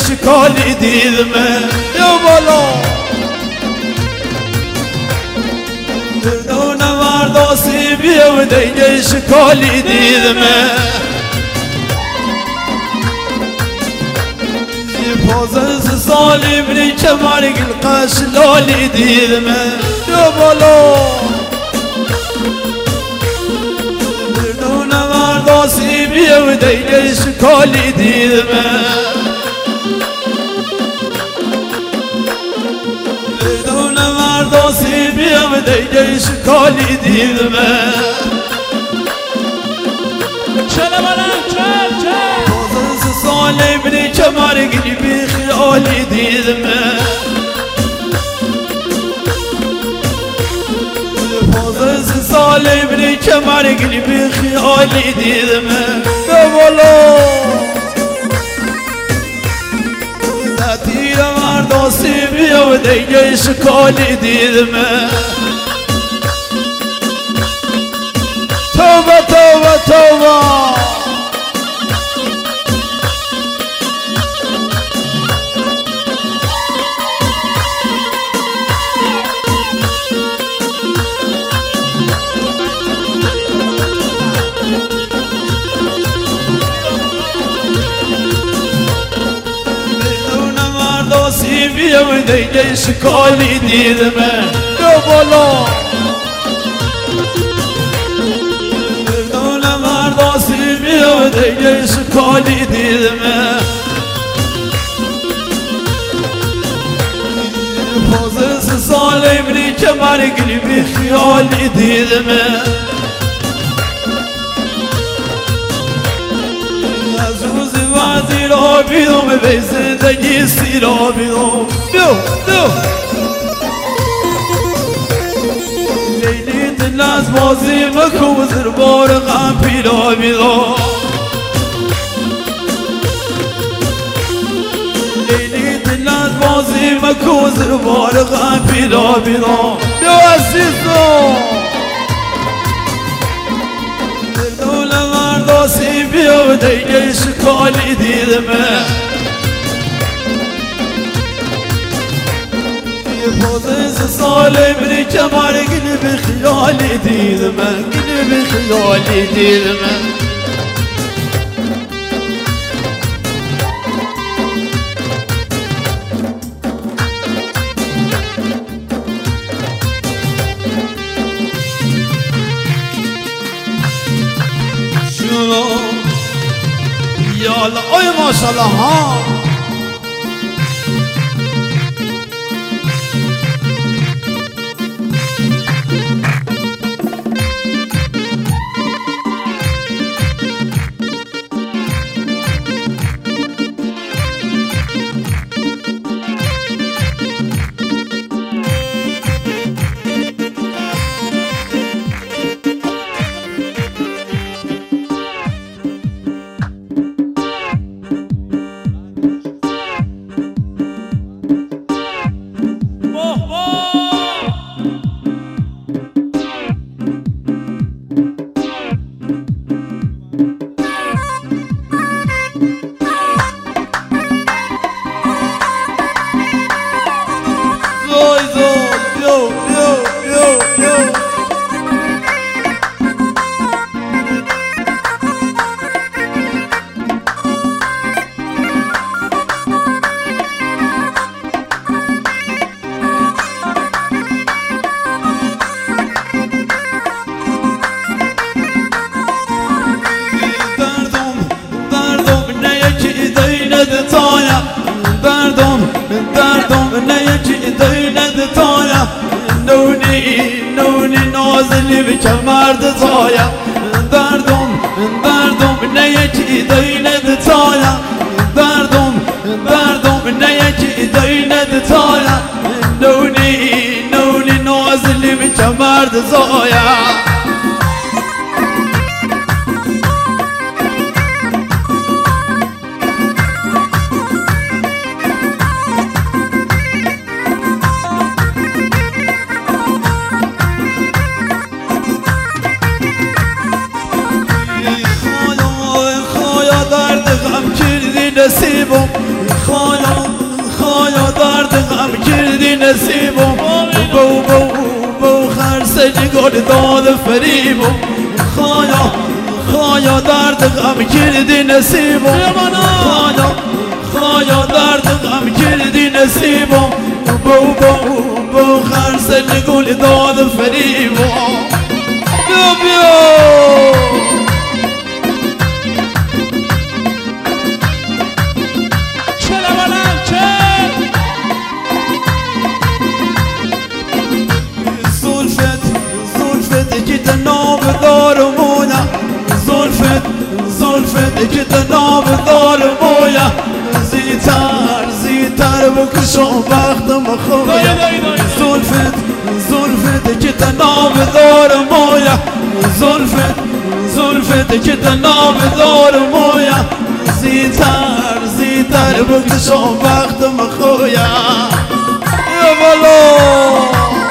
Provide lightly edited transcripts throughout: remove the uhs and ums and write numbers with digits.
شکالی دیدمه یا بالا دردون مرداسی بیا دیگه شکالی دیدمه پازز سالی بری کمرگ القش لالی دیدمه یا بالا دردون مرداسی بیا دیگه شکالی دیدمه دردون مرداسی بیا دیگه شکالی دیدمه چله بلند چل پازز سالی بری کمرگ بی خیالی دیدمه پازز سالی بری کمرگ بی خیالی دیدمه به بالا تیر مرداسی بیا دیگه شکالی دیدمه توبه توبه توبه بیا دیگه شکالی دیدمه یا بالا دردون مرداسی بیا دیگه شکالی دیدمه پازز سالی بری کمرگ بی خیالی دیدمه از روز وزیر ها بیدم به زندگی سیرا بیدم بیو لیلی دل از بازی مکو زربار غم پیرا بیدم لیلی دل از بازی مکو زربار غم پیرا بیدم بیو عزیزم مرداسی بیا دیگه شکالی دیدمه پازز سالی بری کمرگ بی خیالی دیدمه بی خیالی دیدمه یالا اوی ماشالله ها دردم نیکی دیند تایا نونی نازلی بکمرد تایا دردم نیکی دیند تایا دردم نیکی دیند تایا نونی نازلی بکمرد تایا نصیبم خانه غم کردی نصیبم بو خرسه گل داد فریبم خایا درد غم کردی نصیبم خایا درد غم کردی نصیبم بو خرسه گل داد فریبم بیا زلفت که تناب دار مویا زیتر بکشم وقتم خویا زلفت که تناب دار مویا زلفت که تناب دار مویا زیتر بکشم وقتم خویا یا بالا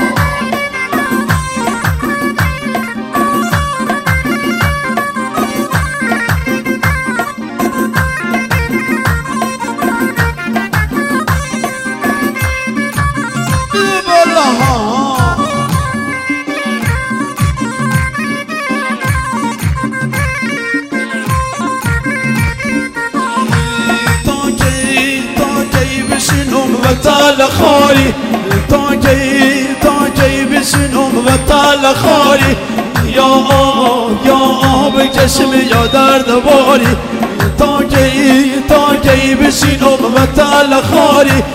وطال خاري تاكي بشنم وطال خاري يا بجشم يا درد باري تاكي بشنم وطال خاري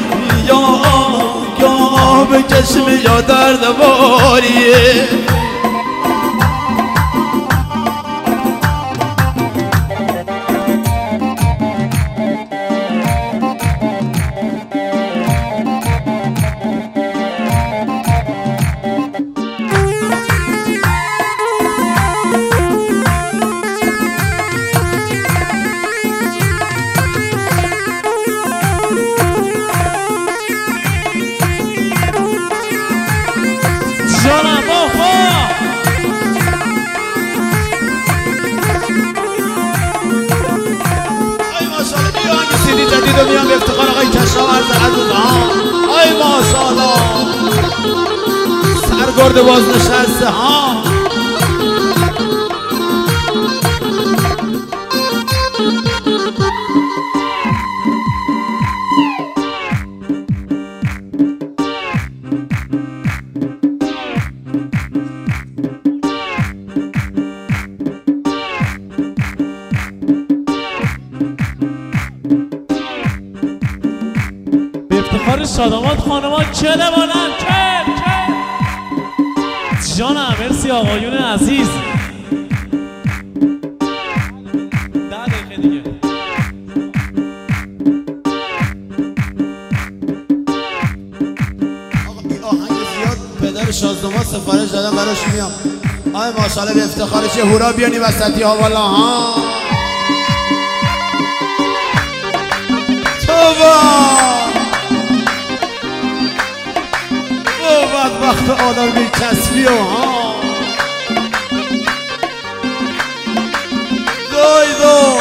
يا بجشم يا درد باري میام به افتخار آقای کشاورز عزیز ها ای ماشاءالله سرگرد باز نشسته ها شادامات خانمان چله بانم چل جانم مرسی آقایون عزیز 10 دقیقه دیگه این آهنگ زیاد پدر شازدامات سفارش دادم براش میام آی ماشاءالله به افتخارش یه هورا بیانی وسطی ها والا ها وقت آدم بی کسبی و ها دای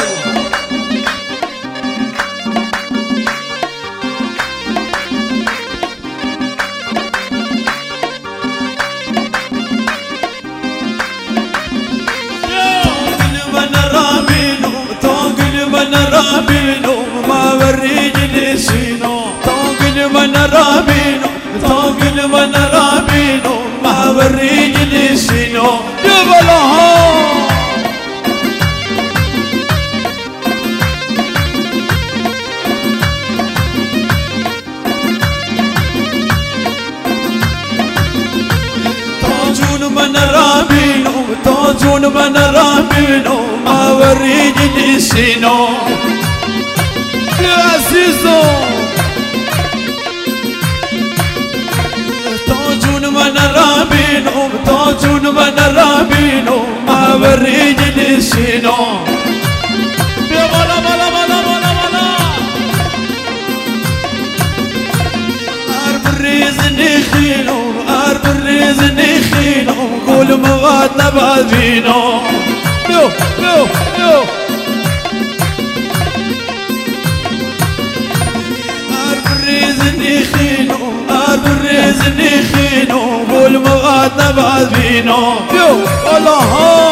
تاقل من رابينو ما وريني شينو تاقل من رابينو تاقل من رابينو ما وريني شينو يا بلاها تاجون من رابينو تاجون من رابينو ما وريني شينو يا عزيزو تاجون من رابينو تاجون من رابينو ما وريني شينو يا بالا بالا بالا بالا بالا أربريز نخينو أربريز نخينو قول مواد نبادينو يو يو يو أربريز نخينو بعد نبعد بينو يو والله ها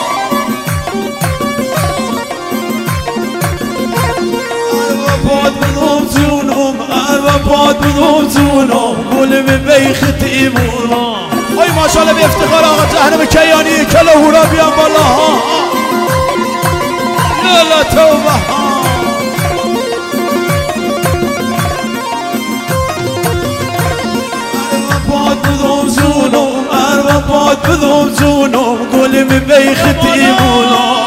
بعد بذوب زونهم بعد بذوب زونهم قول ببي ختيمونهم اي ما شاء الله بافتخار آقا جهنم کیانی کلا هورا بیان بالا ها یلا توبه ها بعد بذوب زونهم بعد بذوب زونهم قول ببي ختيمونهم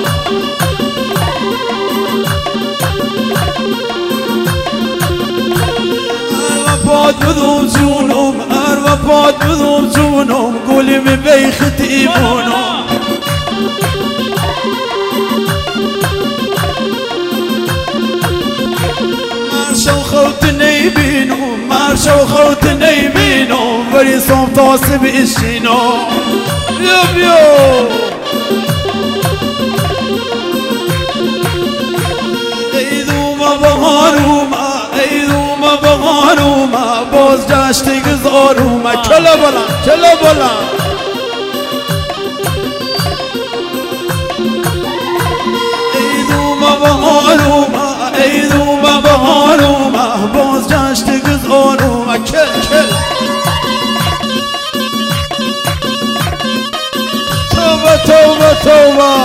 بعد بذوب زونهم بعد بذوب زونهم قولي ببي ختيمونهم مارشوا خوتني بينهم مارشوا خوتني بينهم بري صوم توصب الشينو يوم يوم ايدو ما بغارو ما ايدو ما بغارو ما باز جاشتی گذارو ما کلا بلند کلا بلند ایدو ما بغارو ما ایدو ما بغارو ما باز جاشتی گذارو ما کل کل توبه توبه توبه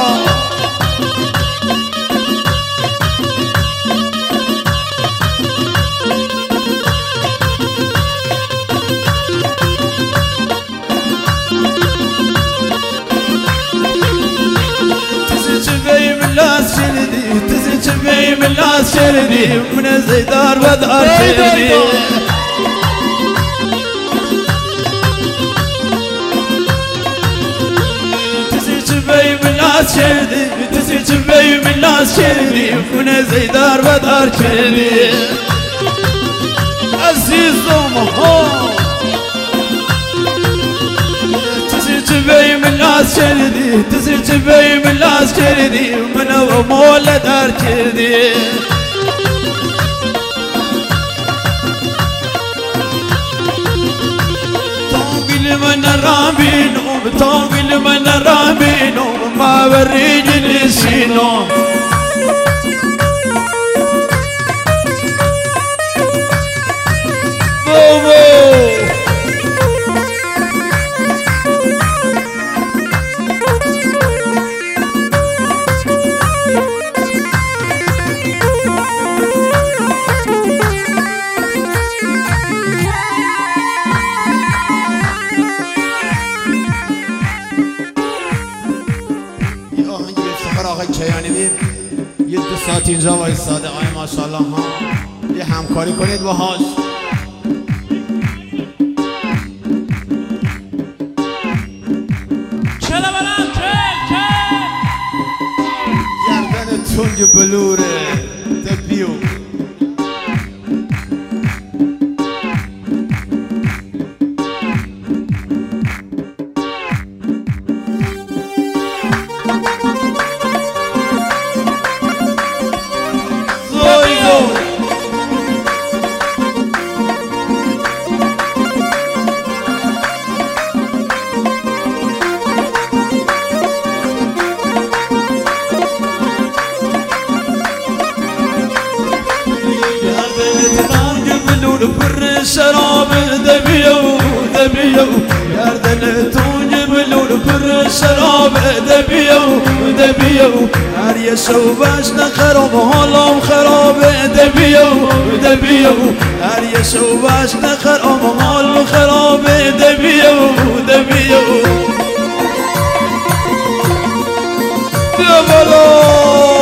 تزجبي من لاس شردي من زيدار بدار شردي تزجبي من لاس شردي تزجبي من لاس شردي من زيدار بدار شردي عزيز ومهون تزجبي من لاس شردي تزجبي من لاس شردي من مولى دار شردي طاقل من رامينو طاقل من رامينو ما بريج نسينو بوبو کیانی بیم یه 2 ساعت اینجا وایساده آقای ماشاءالله ها یه همکاری کنید باهاش چلا بلند چل گردن تنگ بلوره دبیو بر شراب دبيو دبيو گردن تونج بلور بر شراب دبيو دبيو هر یه شوبش نخراب حالم خراب دبيو دبيو هر یه شوبش نخراب حال خراب دبيو دبيو بیا بالا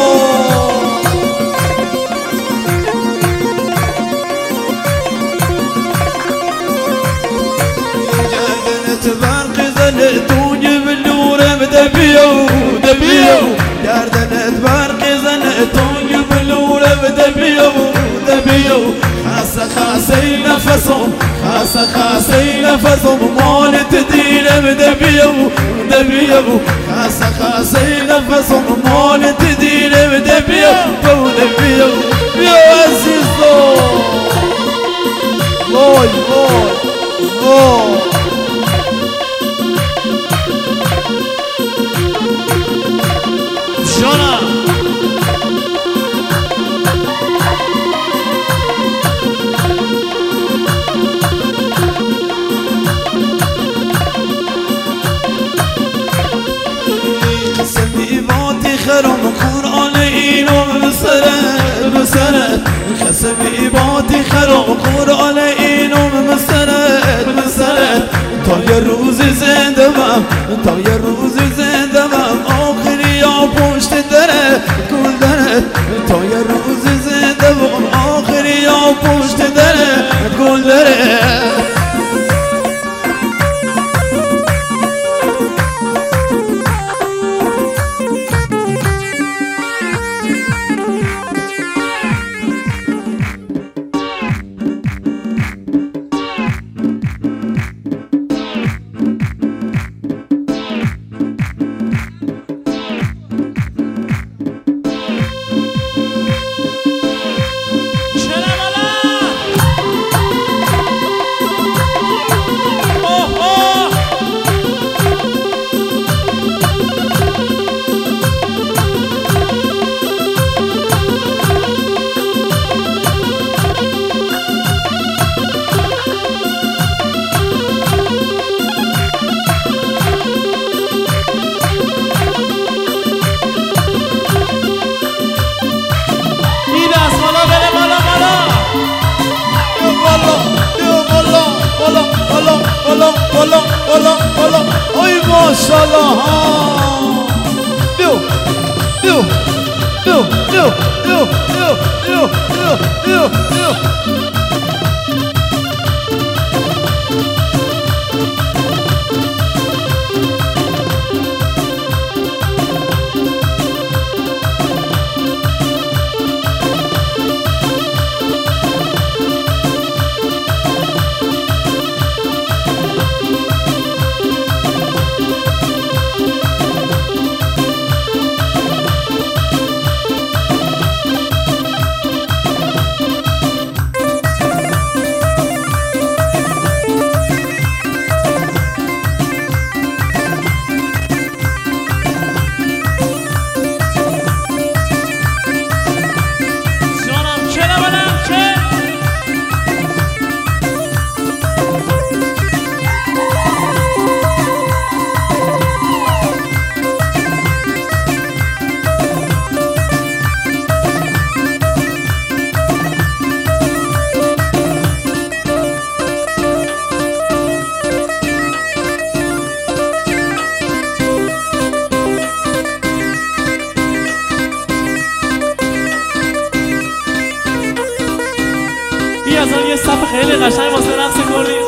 تونج بلور بدبيو دبيو گردنت برق زنه تونج بلور بدبيو دبيو خاصه نفسهم خاصه نفسهم مال تدير بدبيو دبيو خاصه نفسهم مال تدير بدبيو دبيو يا عزيزو واي واي واي مسرت خسبی باتی خراب قرآن اینم مسرت تا یه روز زنده بم تا یه روز زنده بم آخری یا پشت دره گل دره تا یه روز زنده بم آخری یا پشت دره گل دره بالا ای ماشاءالله یه صف خیلی قشنگ واسه رقص کنیم.